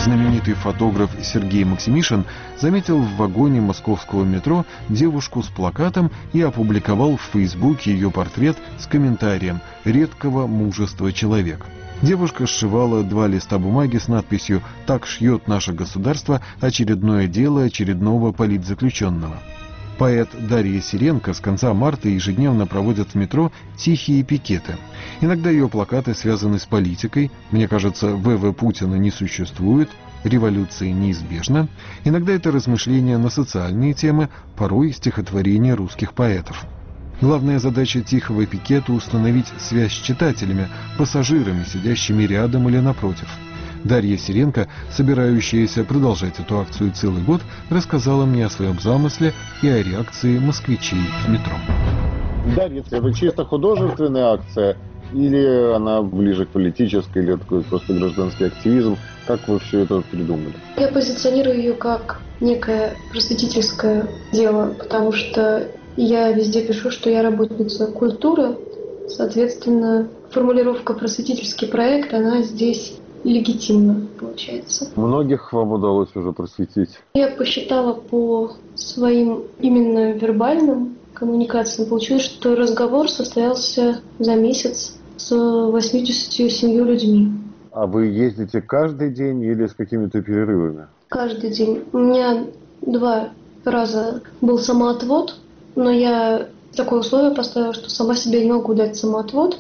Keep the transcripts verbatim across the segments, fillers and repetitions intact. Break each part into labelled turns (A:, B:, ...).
A: Знаменитый фотограф Сергей Максимишин заметил в вагоне московского метро девушку с плакатом и опубликовал в Фейсбуке ее портрет с комментарием «Редкого мужества человек». Девушка сшивала два листа бумаги с надписью «Так шьет наше государство очередное дело очередного политзаключенного». Поэт Дарья Сиренко с конца марта ежедневно проводит в метро тихие пикеты. Иногда ее плакаты связаны с политикой, мне кажется, вэ вэ Путина не существует, революция неизбежна. Иногда это размышления на социальные темы, порой стихотворения русских поэтов. Главная задача тихого пикета – установить связь с читателями, пассажирами, сидящими рядом или напротив. Дарья Сиренко, собирающаяся продолжать эту акцию целый год, рассказала мне о своем замысле и о реакции москвичей в метро.
B: Дарья, это чисто художественная акция или она ближе к политической, или такой просто гражданский активизм? Как вы все это придумали?
C: Я позиционирую ее как некое просветительское дело, потому что я везде пишу, что я работница культуры. Соответственно, формулировка «просветительский проект», она здесь легитимно получается.
B: Многих вам удалось уже просветить?
C: Я посчитала по своим именно вербальным коммуникациям. Получилось, что разговор состоялся за месяц с восьмидесятью семью людьми.
B: А вы ездите каждый день или с какими-то перерывами?
C: Каждый день. У меня два раза был самоотвод, но я такое условие поставила, что сама себе не могу дать самоотвод.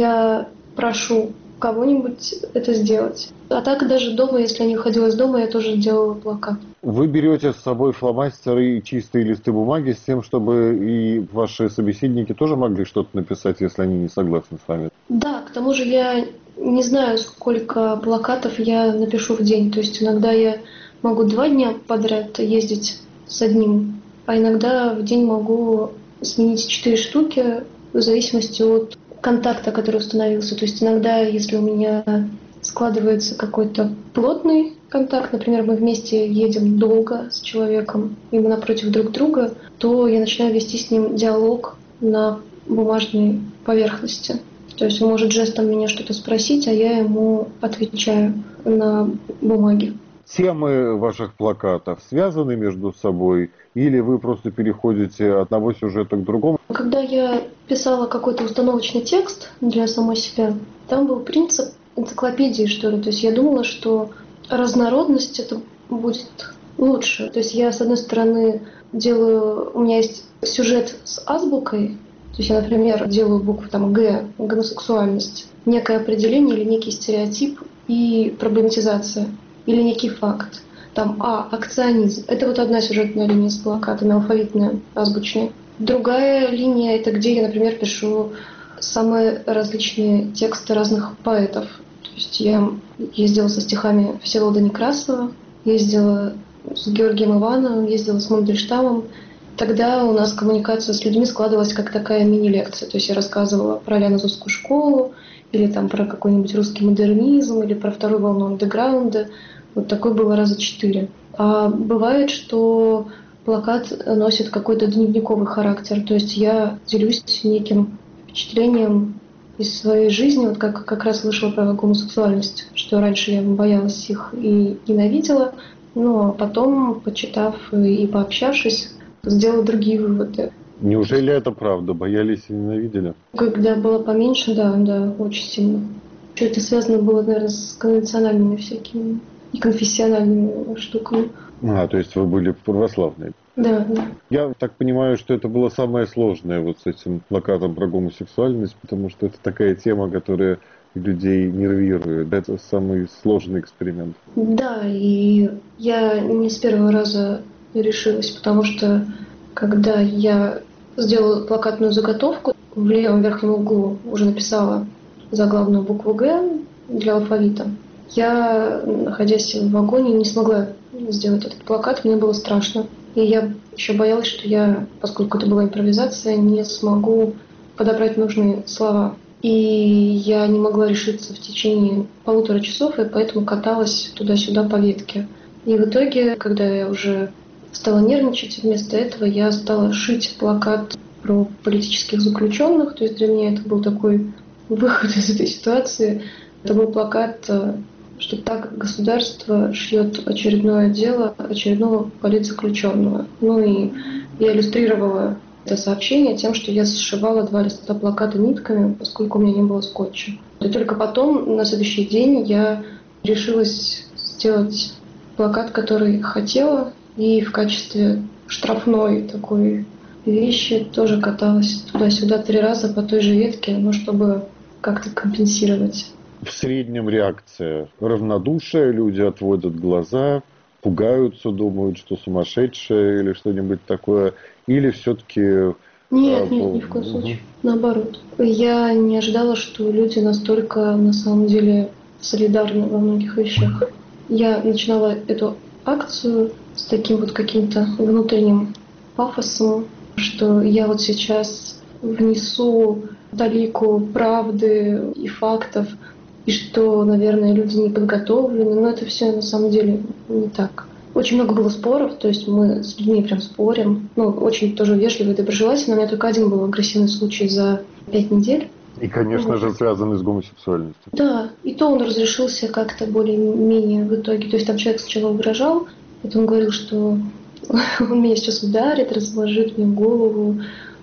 C: Я прошу кого-нибудь это сделать. А так даже дома, если я не уходила из дома, я тоже делала плакат.
B: Вы берете с собой фломастеры и чистые листы бумаги с тем, чтобы и ваши собеседники тоже могли что-то написать, если они не согласны с вами?
C: Да, к тому же я не знаю, сколько плакатов я напишу в день. То есть иногда я могу два дня подряд ездить с одним, а иногда в день могу сменить четыре штуки в зависимости от контакта, который установился. То есть иногда, если у меня складывается какой-то плотный контакт, например, мы вместе едем долго с человеком, и мы напротив друг друга, то я начинаю вести с ним диалог на бумажной поверхности. То есть он может жестом меня что-то спросить, а я ему отвечаю на бумаге.
B: Темы ваших плакатов связаны между собой или вы просто переходите от одного сюжета к другому?
C: Когда я писала какой-то установочный текст для самой себя, там был принцип энциклопедии, что ли. То есть я думала, что разнородность это будет лучше. То есть я, с одной стороны, делаю... У меня есть сюжет с азбукой. То есть я, например, делаю букву там Г, гомосексуальность, некое определение или некий стереотип и проблематизация. Или некий факт. Там А, акционизм. Это вот одна сюжетная линия с плакатами, алфавитная, азбучная. Другая линия — это где я, например, пишу самые различные тексты разных поэтов. То есть я ездила со стихами Всеволода Некрасова, ездила с Георгием Ивановым, ездила с Мандельштамом. Тогда у нас коммуникация с людьми складывалась как такая мини-лекция. То есть я рассказывала про Лянозовскую школу, или там про какой-нибудь русский модернизм, или про вторую волну андеграунда. Вот такое было раза четыре. А бывает, что плакат носит какой-то дневниковый характер. То есть я делюсь неким впечатлением из своей жизни. Вот как, как раз слышала про гомосексуальность, что раньше я боялась их и ненавидела. Но потом, почитав и пообщавшись, сделала другие выводы.
B: Неужели это правда? Боялись и ненавидели?
C: Когда была поменьше, да, да, очень сильно. Что это связано было, наверное, с конвенциональными всякими и конфессиональными штуками.
B: А, то есть вы были православные?
C: Да, да.
B: Я так понимаю, что это было самое сложное вот с этим плакатом про гомосексуальность, потому что это такая тема, которая людей нервирует. Это самый сложный эксперимент.
C: Да, и я не с первого раза решилась, потому что когда я сделала плакатную заготовку, в левом верхнем углу уже написала заглавную букву «Г» для алфавита. Я, находясь в вагоне, не смогла сделать этот плакат, мне было страшно. И я еще боялась, что я, поскольку это была импровизация, не смогу подобрать нужные слова. И я не могла решиться в течение полутора часов, и поэтому каталась туда-сюда по ветке. И в итоге, когда я уже стала нервничать, вместо этого я стала шить плакат про политических заключенных. То есть для меня это был такой выход из этой ситуации. Это был плакат что так государство шьет очередное дело очередного политзаключенного. Ну и я иллюстрировала это сообщение тем, что я сшивала два листа плаката нитками, поскольку у меня не было скотча. И только потом, на следующий день, я решилась сделать плакат, который хотела, и в качестве штрафной такой вещи тоже каталась туда-сюда три раза по той же ветке, ну, чтобы как-то компенсировать.
B: В среднем реакция равнодушие, люди отводят глаза, пугаются, думают, что сумасшедшая или что-нибудь такое, или все-таки...
C: Нет, нет, ни в коем случае. Наоборот. Я не ожидала, что люди настолько, на самом деле, солидарны во многих вещах. Я начинала эту акцию с таким вот каким-то внутренним пафосом, что я вот сейчас внесу талику правды и фактов, и что, наверное, люди не подготовлены, но это все на самом деле не так. Очень много было споров, то есть мы с людьми прям спорим, ну, очень тоже вежливо и доброжелательно. У меня только один был агрессивный случай за пять недель.
B: И, конечно вот. же, связанный с гомосексуальностью.
C: Да, и то он разрешился как-то более-менее в итоге. То есть там человек сначала угрожал, потом говорил, что он меня сейчас ударит, разложит мне голову.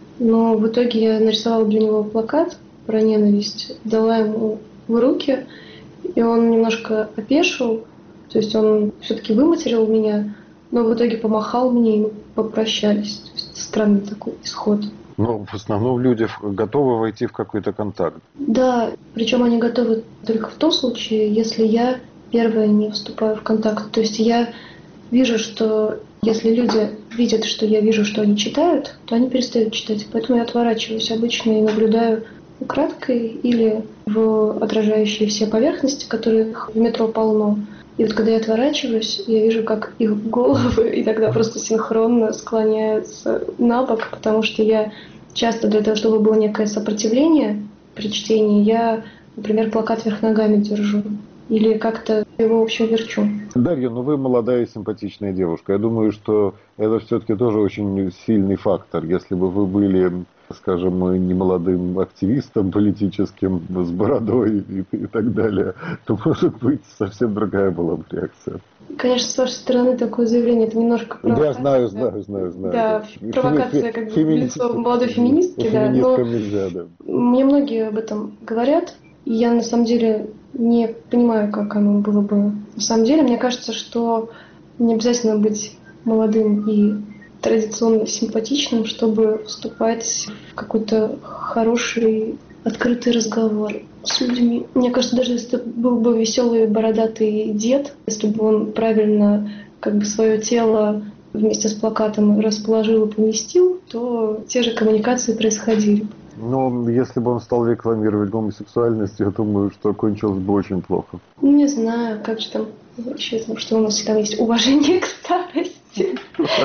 C: Но в итоге я нарисовала для него плакат про ненависть, дала ему в руки, и он немножко опешил. То есть он все-таки выматерил меня, но в итоге помахал мне, и мы попрощались. То есть странный такой исход.
B: Но в основном люди готовы войти в какой-то контакт.
C: Да, причем они готовы только в том случае, если я первая не вступаю в контакт. То есть я вижу, что если люди видят, что я вижу, что они читают, то они перестают читать. Поэтому я отворачиваюсь обычно и наблюдаю украдкой или в отражающие все поверхности, которых в метро полно. И вот когда я отворачиваюсь, я вижу, как их головы иногда просто синхронно склоняются на бок, потому что я часто для того, чтобы было некое сопротивление при чтении, я, например, плакат вверх ногами держу или как-то его, в общем, верчу.
B: Дарья, ну вы молодая и симпатичная девушка. Я думаю, что это все-таки тоже очень сильный фактор. Если бы вы были, скажем, немолодым активистом политическим с бородой и, и так далее, то, может быть, совсем другая была бы реакция.
C: Конечно, с вашей стороны такое заявление, это немножко провокация.
B: Да, знаю, знаю, знаю, знаю.
C: Да, да. Провокация как бы в лицо молодой феминистки, да. Но
B: нельзя, да.
C: Мне многие об этом говорят, и я на самом деле не понимаю, как оно было бы. На самом деле, мне кажется, что не обязательно быть молодым и традиционно симпатичным, чтобы вступать в какой-то хороший, открытый разговор с людьми. Мне кажется, даже если это был бы веселый бородатый дед, если бы он правильно как бы свое тело вместе с плакатом расположил и поместил, то те же коммуникации происходили.
B: Но если бы он стал рекламировать гомосексуальность, я думаю, что кончилось бы очень плохо.
C: Не знаю, как же там вообще, что у нас всегда есть уважение к старости.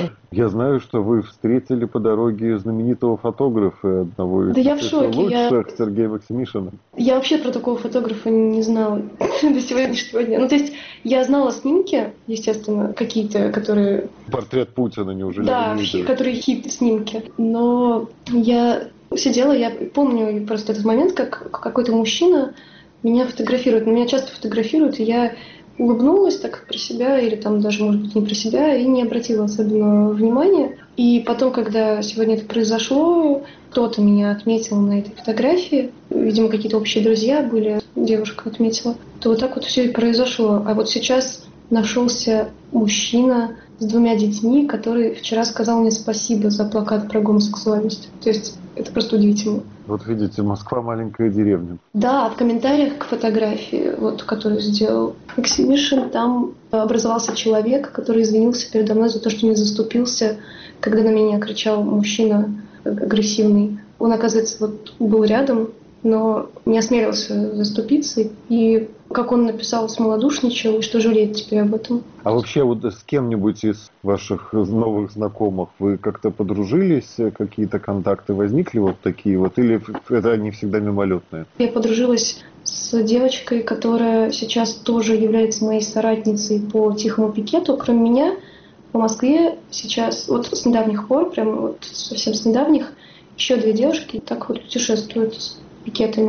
B: Я знаю, что вы встретили по дороге знаменитого фотографа, одного из
C: да я в шоке.
B: лучших,
C: я...
B: Сергея Максимишина.
C: Я вообще про такого фотографа не знала до сегодняшнего дня. Ну, то есть, я знала снимки, естественно, какие-то, которые...
B: Портрет Путина, неужели?
C: Да,
B: не
C: которые хит-снимки. Но я сидела, я помню просто этот момент, как какой-то мужчина меня фотографирует. Меня часто фотографируют, и я улыбнулась так про себя, или там даже, может быть, не про себя, и не обратила особенного внимания. И потом, когда сегодня это произошло, кто-то меня отметил на этой фотографии, видимо, какие-то общие друзья были, девушка отметила, то вот так вот все и произошло. А вот сейчас нашелся мужчина с двумя детьми, который вчера сказал мне спасибо за плакат про гомосексуальность. То есть это просто удивительно.
B: Вот видите, Москва маленькая деревня.
C: Да, в комментариях к фотографии, вот, которую сделал Максимишин, там образовался человек, который извинился передо мной за то, что не заступился, когда на меня кричал мужчина агрессивный. Он, оказывается, вот был рядом, но не осмелился заступиться. И, как он написал, смолодушничал, и что жалеет теперь об этом.
B: А вообще вот с кем-нибудь из ваших новых знакомых вы как-то подружились, какие-то контакты возникли вот такие вот, или это они всегда мимолетные?
C: Я подружилась с девочкой, которая сейчас тоже является моей соратницей по тихому пикету. Кроме меня, по Москве сейчас, вот с недавних пор, прям вот совсем с недавних, еще две девушки так вот путешествуют с пикетами.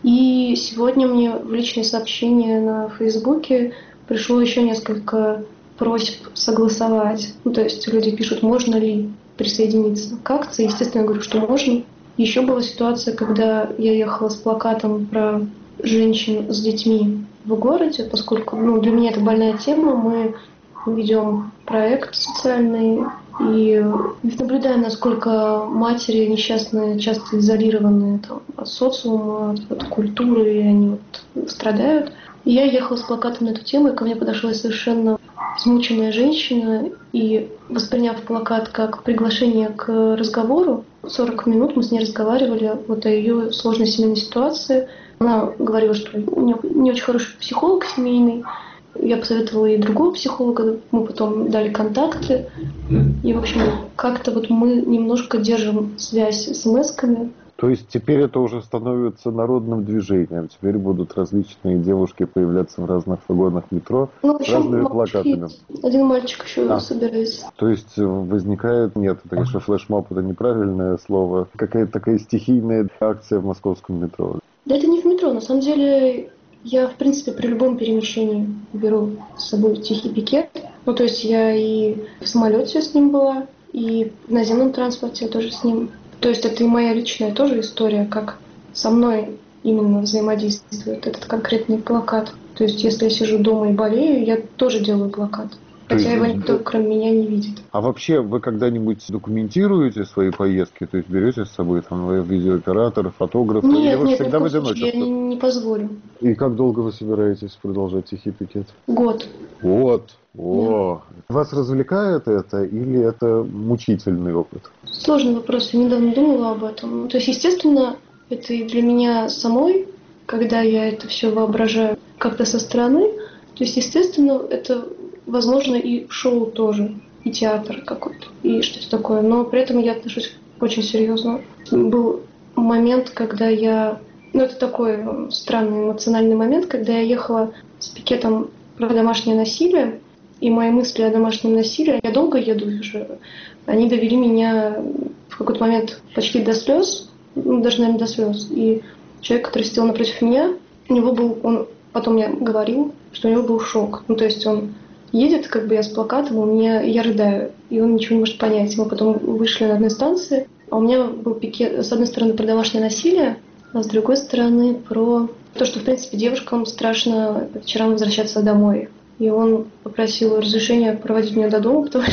C: И сегодня мне в личные сообщения на Фейсбуке пришло еще несколько просьб согласовать. Ну, то есть люди пишут, можно ли присоединиться к акции. Естественно, я говорю, что можно. Еще была ситуация, когда я ехала с плакатом про женщин с детьми в городе, поскольку ну, для меня это больная тема. Мы ведем проект социальный и наблюдаем, насколько матери несчастные, часто изолированные там, от социума, от, от культуры, и они вот страдают. И я ехала с плакатом на эту тему, и ко мне подошла совершенно измученная женщина, и, восприняв плакат как приглашение к разговору, сорок минут мы с ней разговаривали вот о ее сложной семейной ситуации. Она говорила, что у нее не очень хороший психолог семейный. Я посоветовала ей другого психолога, мы потом дали контакты. И, в общем, как-то вот мы немножко держим связь с эс-эм-эсками.
B: То есть теперь это уже становится народным движением. Теперь будут различные девушки появляться в разных вагонах метро
C: Ну,
B: с разными плакатами.
C: Один мальчик еще
B: а.
C: собирается.
B: То есть возникает, нет, это, конечно, флешмоб, это неправильное слово, какая-то такая стихийная акция в московском метро.
C: Да это не в метро, на самом деле я, в принципе, при любом перемещении беру с собой тихий пикет. Ну, то есть я и в самолете с ним была, и в наземном транспорте тоже с ним. То есть это и моя личная тоже история, как со мной именно взаимодействует этот конкретный плакат. То есть если я сижу дома и болею, я тоже делаю плакат. Хотя
B: есть,
C: его никто, кроме меня, не видит.
B: А вообще вы когда-нибудь документируете свои поездки? То есть берете с собой там видеооператора, фотографа?
C: Нет,
B: или вы
C: нет,
B: всегда
C: ни в
B: в
C: коем случае
B: одиночестве?
C: я не, не позволю.
B: И как долго вы собираетесь продолжать тихий пикет?
C: Год.
B: Год. О, да. Вас развлекает это или это мучительный опыт?
C: Сложный вопрос, я недавно думала об этом. То есть, естественно, это и для меня самой, когда я это все воображаю как-то со стороны. То есть, естественно, это, возможно, и шоу тоже, и театр какой-то, и что-то такое. Но при этом я отношусь очень серьезно. Был момент, когда я... Ну, это такой странный эмоциональный момент, когда я ехала с пикетом про домашнее насилие, и мои мысли о домашнем насилии, я долго еду уже, они довели меня в какой-то момент почти до слез, ну, даже, наверное, до слез. И человек, который сидел напротив меня, у него был, он потом мне говорил, что у него был шок. Ну, то есть он едет, как бы я с плакатом, у меня, я рыдаю, и он ничего не может понять. Мы потом вышли на одной станции, а у меня был пикет, с одной стороны, про домашнее насилие, а с другой стороны, про то, что, в принципе, девушкам страшно вечерам возвращаться домой. И он попросил разрешения проводить меня до дома, потому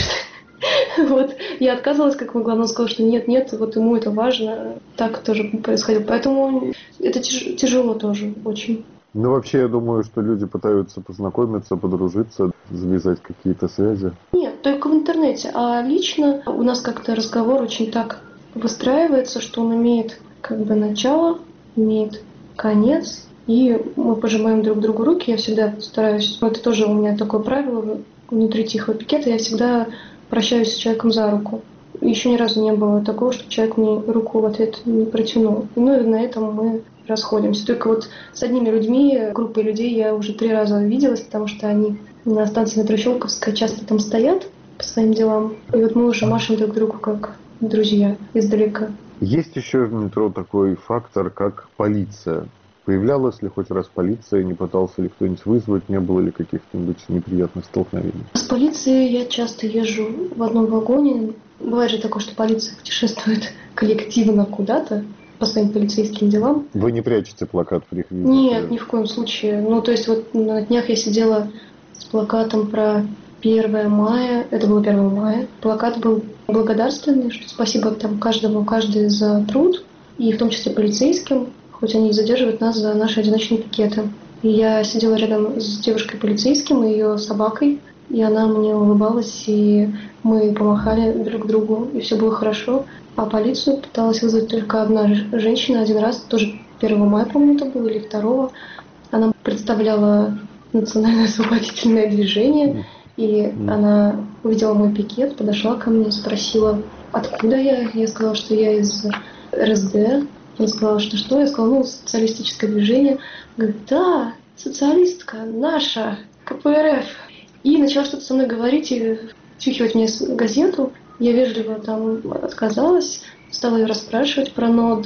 C: что вот я отказывалась, как могла, но он сказал, что нет, нет, вот ему это важно. Так тоже происходило. Поэтому это тяж- тяжело тоже очень.
B: Ну, вообще, я думаю, что люди пытаются познакомиться, подружиться, завязать какие-то связи.
C: Нет, только в интернете. А лично у нас как-то разговор очень так выстраивается, что он имеет как бы начало, имеет конец. И мы пожимаем друг другу руки. Я всегда стараюсь... Ну, это тоже у меня такое правило внутри тихого пикета. Я всегда прощаюсь с человеком за руку. Еще ни разу не было такого, что человек мне руку в ответ не протянул. Ну и на этом мы расходимся. Только вот с одними людьми, группой людей я уже три раза виделась, потому что они на станции метро Щелковская часто там стоят по своим делам. И вот мы уже машем друг другу как друзья издалека.
B: Есть еще в метро такой фактор, как полиция. Появлялась ли хоть раз полиция, не пытался ли кто-нибудь вызвать, не было ли каких-нибудь неприятных столкновений?
C: С полицией я часто езжу в одном вагоне. Бывает же такое, что полиция путешествует коллективно куда-то по своим полицейским делам.
B: Вы не прячете плакат при их визите?
C: Нет, ни в коем случае. Ну, то есть вот на днях я сидела с плакатом про первое мая. Это было первое мая. Плакат был благодарственный, что спасибо там каждому, каждой за труд, и в том числе полицейским. Хоть они и задерживают нас за наши одиночные пикеты. И я сидела рядом с девушкой-полицейским и ее собакой, и она мне улыбалась, и мы помахали друг другу, и все было хорошо. А полицию пыталась вызвать только одна женщина один раз, тоже первого мая, по-моему, это было, или второго. Она представляла национальное освободительное движение, и она увидела мой пикет, подошла ко мне, спросила, откуда я. Я сказала, что я из эр эс дэ. Она сказала, что что? Я сказала, ну, социалистическое движение. Говорит, да, социалистка, наша, ка пэ эр эф. И начала что-то со мной говорить и втюхивать мне газету. Я вежливо там отказалась, стала ее расспрашивать про НОД.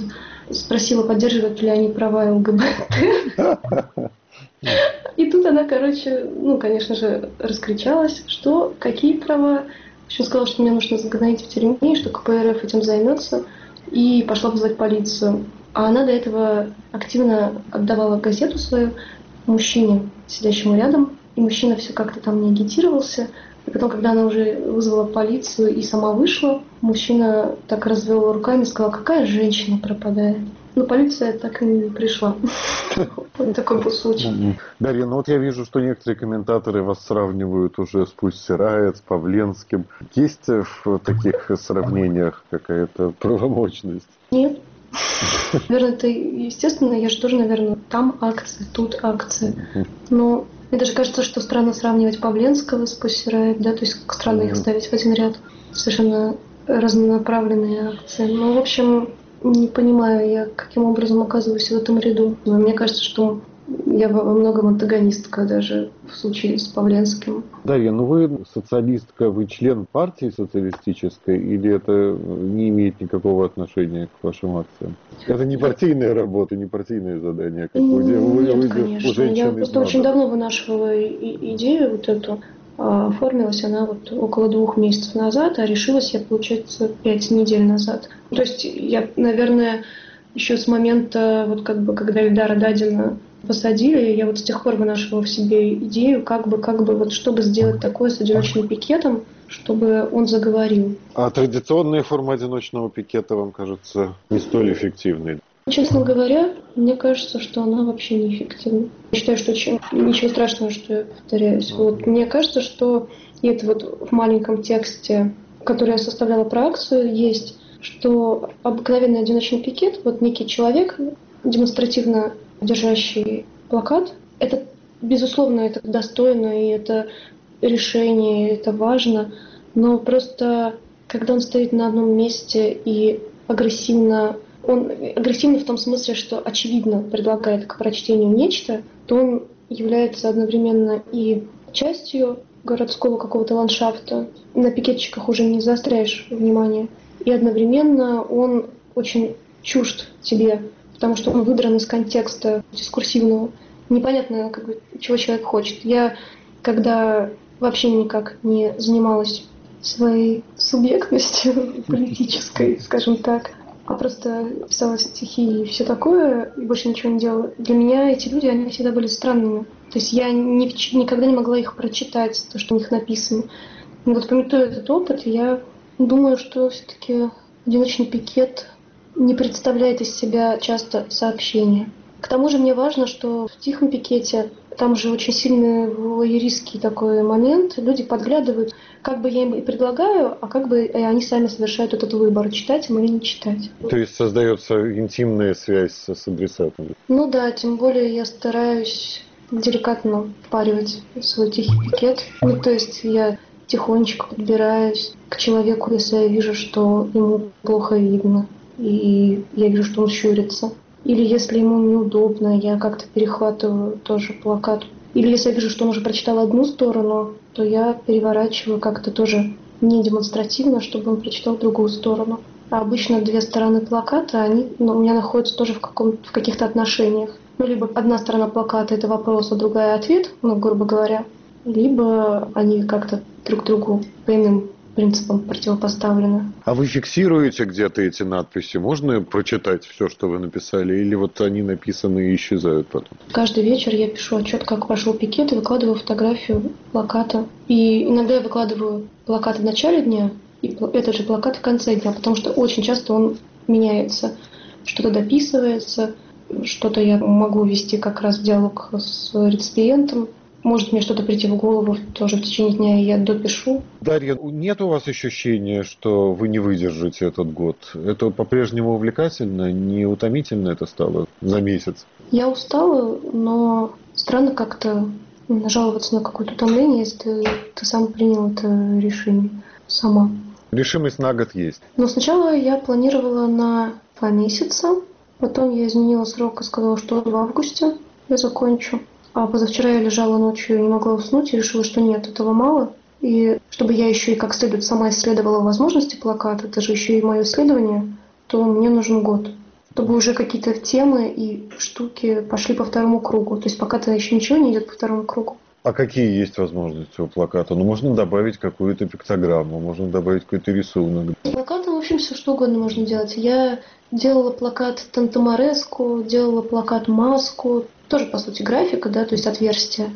C: спросила, поддерживают ли они права ЛГБТ. И тут она, короче, ну, конечно же, раскричалась, что какие права. В общем, сказала, что мне нужно загнать в тюрьме, что КПРФ этим займется, и пошла вызывать полицию. А она до этого активно отдавала газету свою мужчине, сидящему рядом, и мужчина все как-то там не агитировался. И потом, когда она уже вызвала полицию и сама вышла, мужчина так развел руками и сказал, какая женщина пропадает. Но полиция так и не пришла. Вот такой был случай.
B: Дарья, ну вот я вижу, что некоторые комментаторы вас сравнивают уже с Пусть Райт, с Павленским. Есть в таких сравнениях какая-то правомочность?
C: Нет. Наверное, это естественно. Я же тоже, наверное, там акции, тут акции. Но мне даже кажется, что странно сравнивать Павленского с Пусть Райт, да, то есть странно их ставить в один ряд. Совершенно разнонаправленные акции. Ну, в общем, не понимаю я, каким образом оказываюсь в этом ряду. Но мне кажется, что я во многом антагонистка даже в случае с Павленским.
B: Дарья, ну вы социалистка, вы член партии социалистической, или это не имеет никакого отношения к вашим акциям? Это не партийная работа, не партийное задание, как вы делаете.
C: Нет, конечно. Я просто очень давно вынашивала идею вот эту. Оформилась она вот около двух месяцев назад, а решилась я, получается, пять недель назад. То есть я, наверное, еще с момента, вот как бы, когда Эльдара Дадина посадили, я вот с тех пор вынашивала в себе идею, как бы, как бы, вот чтобы сделать такое с одиночным пикетом, чтобы он заговорил.
B: А традиционная форма одиночного пикета вам кажется не столь эффективной?
C: Честно говоря, мне кажется, что она вообще неэффективна. Я считаю, что очень, ничего страшного, что я повторяюсь. Вот, мне кажется, что и это вот в маленьком тексте, который я составляла про акцию, есть, что обыкновенный одиночный пикет, вот некий человек, демонстративно держащий плакат, это, безусловно, это достойно, и это решение, и это важно, но просто, когда он стоит на одном месте и агрессивно Он агрессивный в том смысле, что очевидно предлагает к прочтению нечто, то он является одновременно и частью городского какого-то ландшафта. На пикетчиках уже не заостряешь внимание. И одновременно он очень чужд тебе, потому что он выдран из контекста дискурсивного. Непонятно, как бы, чего человек хочет. Я, когда вообще никак не занималась своей субъектностью политической, скажем так, а просто писала стихи и все такое, и больше ничего не делала. Для меня эти люди, они всегда были странными. То есть я ни, никогда не могла их прочитать, то, что у них написано. И вот памятуя этот опыт, я думаю, что все-таки одиночный пикет не представляет из себя часто сообщения. К тому же мне важно, что в тихом пикете там же очень сильный вояристский такой момент. Люди подглядывают, как бы я им и предлагаю, а как бы и они сами совершают этот выбор, читать им или не читать.
B: То есть создается интимная связь с адресатом?
C: Ну да, тем более я стараюсь деликатно впаривать свой тихий пикет. Ну то есть я тихонечко подбираюсь к человеку, если я вижу, что ему плохо видно, и я вижу, что он щурится. Или если ему неудобно, я как-то перехватываю тоже плакат. Или если я вижу, что он уже прочитал одну сторону, то я переворачиваю как-то тоже не демонстративно, чтобы он прочитал другую сторону. А обычно две стороны плаката, они ну, у меня находятся тоже в, каком, в каких-то отношениях. Ну, либо одна сторона плаката – это вопрос, а другая – ответ, ну, грубо говоря. Либо они как-то друг другу по иным принципам противопоставлены.
B: А вы фиксируете где-то эти надписи? Можно прочитать все, что вы написали? Или вот они написаны и исчезают потом?
C: Каждый вечер я пишу отчет, как прошел пикет, и выкладываю фотографию плаката. И иногда я выкладываю плакат в начале дня, и этот же плакат в конце дня, потому что очень часто он меняется. Что-то дописывается, что-то я могу вести как раз в диалог с реципиентом. Может мне что-то прийти в голову тоже в течение дня, и я допишу.
B: Дарья, нет у вас ощущения, что вы не выдержите этот год? Это по-прежнему увлекательно, не утомительно это стало за месяц?
C: Я устала, но странно как-то жаловаться на какое-то утомление, если ты, ты сам принял это решение сама.
B: Решимость на год есть.
C: Но сначала я планировала на два месяца, потом я изменила срок и сказала, что в августе я закончу. А позавчера я лежала ночью и не могла уснуть, и решила, что нет, этого мало. И чтобы я еще и как следует сама исследовала возможности плаката, это же еще и мое исследование, то мне нужен год. чтобы уже какие-то темы и штуки пошли по второму кругу. То есть пока-то еще ничего не идет по второму кругу.
B: А какие есть возможности у плаката? Ну, можно добавить какую-то пиктограмму, можно добавить какой-то рисунок.
C: С плакатом, в общем, все что угодно можно делать. Я делала плакат Тантамареску, делала плакат Маску. Тоже, по сути, графика, да, то есть отверстие.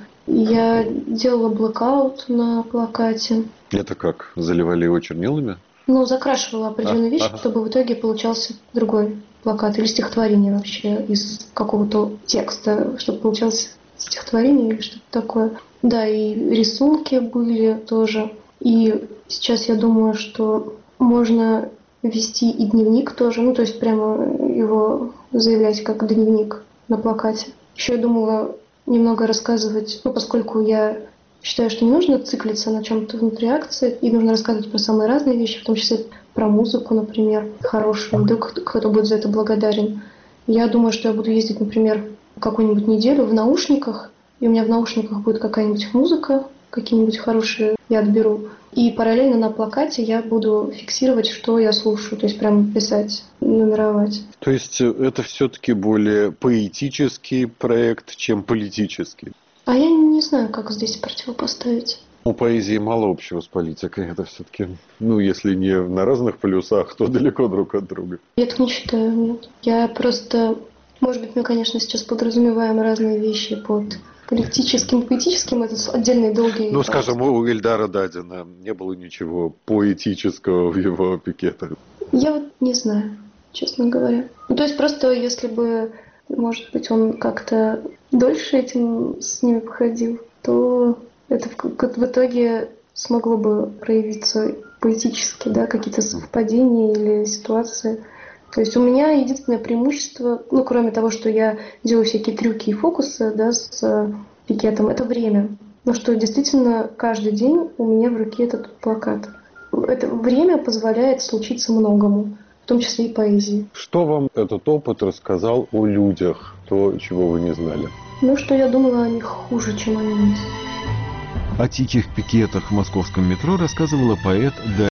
C: Я делала блэкаут на плакате.
B: Это как? Заливали его чернилами?
C: Ну, закрашивала определенные
B: А,
C: вещи,
B: ага.
C: чтобы в итоге получался другой плакат или стихотворение вообще из какого-то текста, чтобы получалось стихотворение или что-то такое. Да, и рисунки были тоже. И сейчас я думаю, что можно вести и дневник тоже, ну, то есть прямо его заявлять как дневник на плакате. Еще я думала немного рассказывать, ну, поскольку я считаю, что не нужно циклиться на чем-то внутри акции, и нужно рассказывать про самые разные вещи, в том числе про музыку, например, хорошую, вдруг кто-то будет за это благодарен. Я думаю, что я буду ездить, например, какую-нибудь неделю в наушниках, и у меня в наушниках будет какая-нибудь музыка, какие-нибудь хорошие я отберу. И параллельно на плакате я буду фиксировать, что я слушаю, то есть прям писать, нумеровать.
B: То есть это все-таки более поэтический проект, чем политический?
C: А я не знаю, как здесь противопоставить.
B: У поэзии мало общего с политикой. Это все-таки, ну, если не на разных полюсах, то далеко друг от друга.
C: Я так не считаю, нет. Я просто... Может быть, мы, конечно, сейчас подразумеваем разные вещи под политическим, поэтическим. Это отдельные долгие...
B: Ну, скажем, у Ильдара Дадина не было ничего поэтического в его пикетах.
C: Я вот не знаю, честно говоря. Ну, то есть просто если бы, может быть, он как-то дольше этим с ними походил, то это в, в итоге смогло бы проявиться поэтически, да, какие-то совпадения или ситуации. То есть у меня единственное преимущество, ну, кроме того, что я делаю всякие трюки и фокусы, да, с пикетом, это время. Ну, что действительно каждый день у меня в руке этот плакат. Это время позволяет случиться многому, в том числе и поэзии.
B: Что вам этот опыт рассказал о людях, то, чего вы не знали?
C: Ну, что я думала о них хуже, чем они есть.
A: О тихих пикетах в московском метро рассказывала поэт Дарья